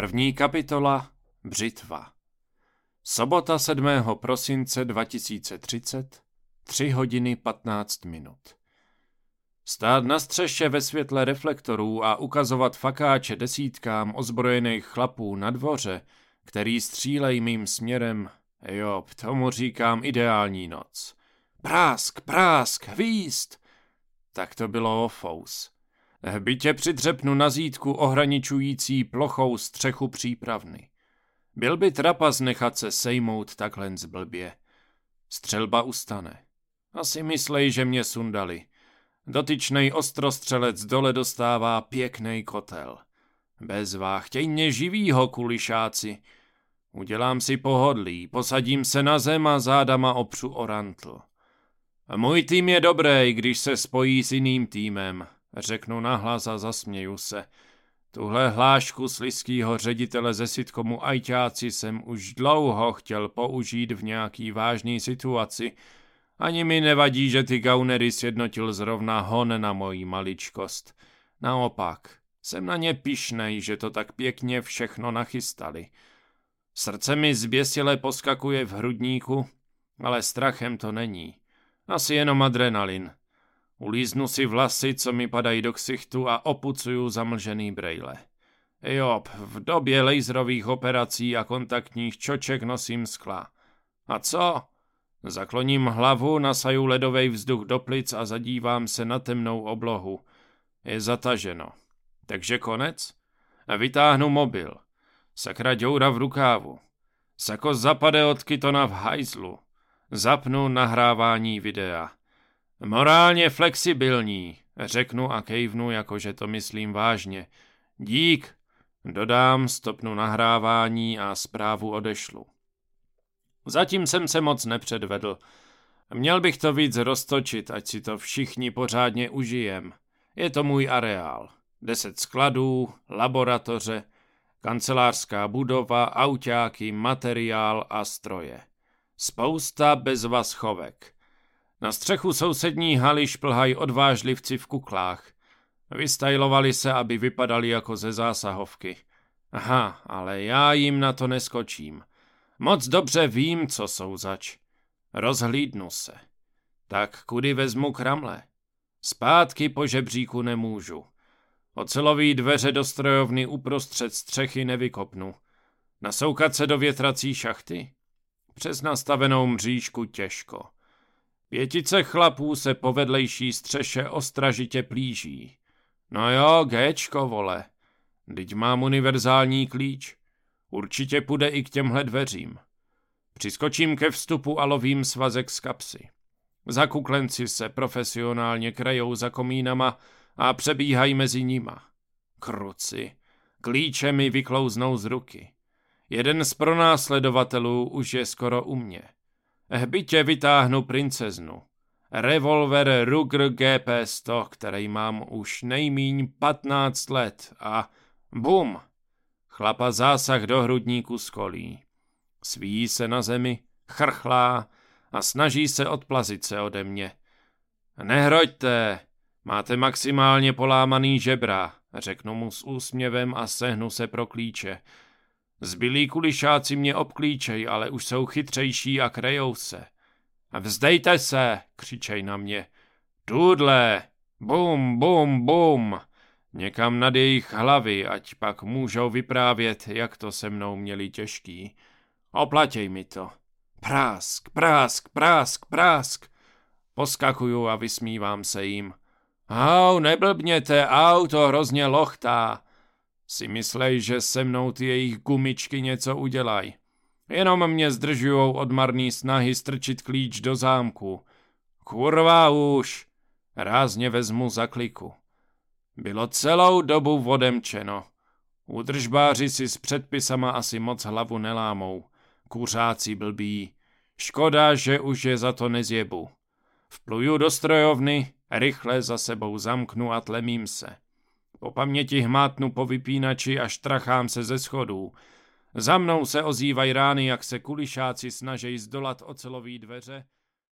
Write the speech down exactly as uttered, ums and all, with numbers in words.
První kapitola Břitva. Sobota sedmého prosince dva tisíce třicet, tři hodiny patnáct minut. Stát na střeše ve světle reflektorů a ukazovat fakáče desítkám ozbrojených chlapů na dvoře, který střílej mým směrem, jo, tomu říkám ideální noc. Prásk, prásk, hvízd! Tak to bylo o fous. V bytě přidřepnu na zítku ohraničující plochou střechu přípravny. Byl by trapas nechat se sejmout takhle zblbě. Střelba ustane. Asi myslej, že mě sundali. Dotyčnej ostrostřelec dole dostává pěknej kotel. Bezvá, chtěj mě živýho, kulišáci. Udělám si pohodlí, posadím se na zem a zádama opřu o rantl. Můj tým je dobrý, když se spojí s jiným týmem, řeknu nahlas a zasměju se. Tuhle hlášku slizkýho ředitele ze sitcomu Ajťáci jsem už dlouho chtěl použít v nějaký vážný situaci. Ani mi nevadí, že ty gaunery sjednotil zrovna hon na moji maličkost. Naopak, jsem na ně pyšnej, že to tak pěkně všechno nachystali. Srdce mi zběsile poskakuje v hrudníku, ale strachem to není. Asi jenom adrenalin. Ulíznu si vlasy, co mi padají do ksichtu a opucuju zamlžený brejle. Job, v době laserových operací a kontaktních čoček nosím skla. A co? Zakloním hlavu, nasaju ledovej vzduch do plic a zadívám se na temnou oblohu. Je zataženo. Takže konec? A vytáhnu mobil. Sakra děura v rukávu. Sako zapade od kytona v hajzlu. Zapnu nahrávání videa. Morálně flexibilní, řeknu a kejvnu, jakože to myslím vážně. Dík, dodám, stopnu nahrávání a zprávu odešlu. Zatím jsem se moc nepředvedl. Měl bych to víc roztočit, ať si to všichni pořádně užijem. Je to můj areál. Deset skladů, laboratoře, kancelářská budova, autáky, materiál a stroje. Spousta bezvazchovek. Na střechu sousední haly šplhají odvážlivci v kuklách. Vystajlovali se, aby vypadali jako ze zásahovky. Aha, ale já jim na to neskočím. Moc dobře vím, co jsou zač. Rozhlídnu se. Tak kudy vezmu kramle? Zpátky po žebříku nemůžu. Ocelový dveře do strojovny uprostřed střechy nevykopnu. Nasoukat se do větrací šachty? Přes nastavenou mřížku těžko. Pětice chlapů se po vedlejší střeše ostražitě plíží. No jo, géčko, vole. Vždyť mám univerzální klíč. Určitě půjde i k těmhle dveřím. Přiskočím ke vstupu a lovím svazek z kapsy. Zakuklenci se profesionálně krajou za komínama a přebíhají mezi nima. Kruci. Klíče mi vyklouznou z ruky. Jeden z pronásledovatelů už je skoro u mě. V bytě vytáhnu princeznu. Revolver Ruger G P sto, který mám už nejmíň patnáct let a bum! Chlapa zásah do hrudníku skolí. Svíjí se na zemi, chrchlá a snaží se odplazit se ode mě. Nehroďte, máte maximálně polámaný žebra, řeknu mu s úsměvem a sehnu se pro klíče. Zbylí kulišáci mě obklíčej, ale už jsou chytřejší a krejou se. Vzdejte se, křičej na mě. Tudle, bum, bum, bum. Někam nad jejich hlavy, ať pak můžou vyprávět, jak to se mnou měli těžký. Oplatěj mi to. Prásk, prásk, prásk, prásk. Poskakuju a vysmívám se jim. Au, neblbněte, au, to hrozně lochtá. Si myslej, že se mnou ty jejich gumičky něco udělaj. Jenom mě zdržujou od marný snahy strčit klíč do zámku. Kurva už. Rázně vezmu za kliku. Bylo celou dobu odemčeno. Údržbáři si s předpisama asi moc hlavu nelámou. Kuřáci blbí. Škoda, že už je za to nezjebu. Vpluju do strojovny, rychle za sebou zamknu a tlemím se. Po paměti hmátnu po vypínači a štrachám se ze schodů. Za mnou se ozývají rány, jak se kulišáci snaží zdolat ocelový dveře.